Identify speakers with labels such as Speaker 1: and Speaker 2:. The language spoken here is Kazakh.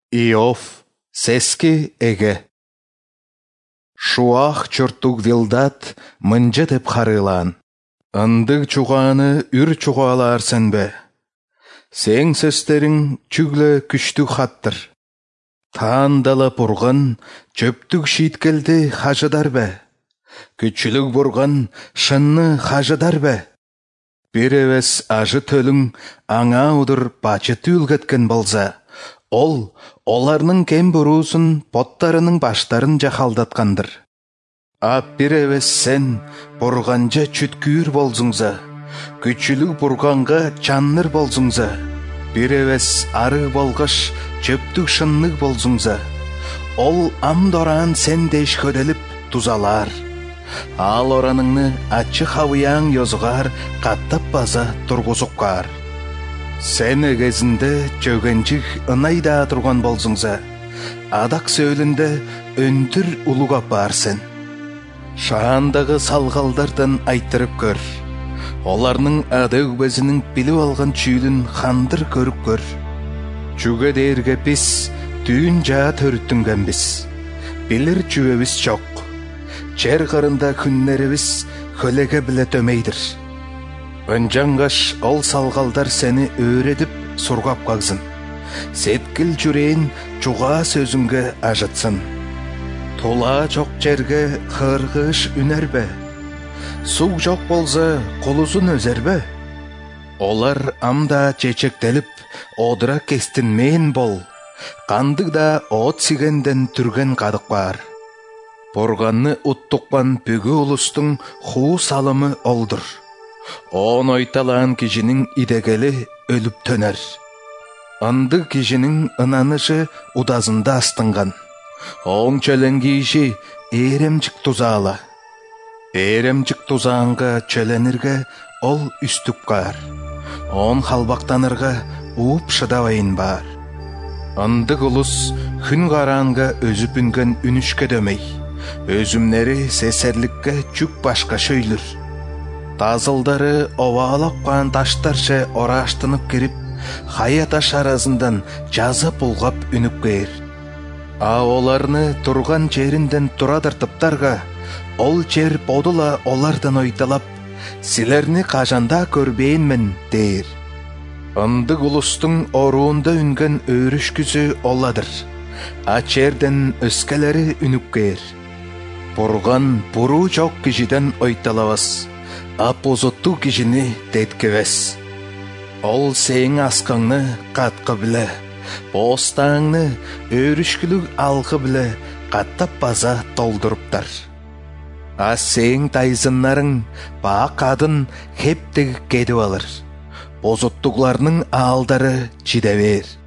Speaker 1: Иов, сеске эге. Шуах чортуг вилдат мынжа деп харылан. Ындыг чуғаны үр чуғалар сен бе. Сең сөстерің чүглі күштү хаттыр. Таандала бұрғын чөптүг шииткелди хажыдар бе. Күчүлүг бұрғын шынны хажыдар бе. Бир эвес ажы төлүң аңа удыр бачы түүлгеткен болса, ол оларның кем бурусун поттарының баштарын жахалдаткандыр. Бир эвес сен бурганжа чүткүүр болзуңза, күчүлүг бурганга чанныр болзуңза, бир эвес арыг болгош чөптүг шыннык болзуңза, ол амдораан сен деш хөделип тузалар. Ал ораныңны ачы хавыяң йозугар каттап база тургузуккар. Сен эгезинде чөгенчик ынайда турган болзуңза, адак сөөлүндө өндүр улугап барсен. Шаандагы салгалдардан айттырып көр. Оларның ада үгбезинин билип алган чүүлүн хандыр көрүп көр. Чүгө дээрге биз түйүн жаа төрүттүнгенбиз. Билир чүбөбүз жок. Жер кырында күннерибиз хөлеге биле төмейдир. Өнжаңгаш ол салгалдар сени өөредип сургап кагсын. Сеткил жүрейин чуга сөзүңгө ажытсын. Тула жок жерге кыргыш үнербе. Суг жок болса колусун өзербе. Олар амда чечектелип одура кестинмейин бол. Кандыгда от сигенден түрген кадык бар. Бурганны уттукпан бүгү улустуң хуу салымы олдур. Он ойталаан кишинин идегели өлүп төнер. Ынды кишинин ынанышы удазында астынган. Оң чөленги иши эремжик тузаала. Эремжик тузаанга чөленирге ол үстүп каар. Он халбактанырга ууп шыдабайын бар. Ындык улус күн караанга өзүп үнген үнүшкө дөмей. Өзүмнери сесерликке чүк башка шөйлүр. Тазылдары оваалапкан таштарча орааштынып кирип, хая таш арасындан жазы пулгап үнүп кээр. Оларны турган жеринден турадыртыптарга, ол жер бодула олардан ойталап, силерни кажанда көрбейинмен дейир. Ындык улустуң оруунда үнген өөрүшкүсү оладыр. Жерден өскелери үнүп кээр. Бурган буруу жок кишиден ойталабас. Опозоттуу кишини деткебес. Ол сең аскаңны каткы биле, бостаңны өөрүшкүлүк алгы биле каттап база толдуруптар. Сең тайзыннарың баа кадын хептеги кедип алыр. Бозоттугларның аалдары чиде бер.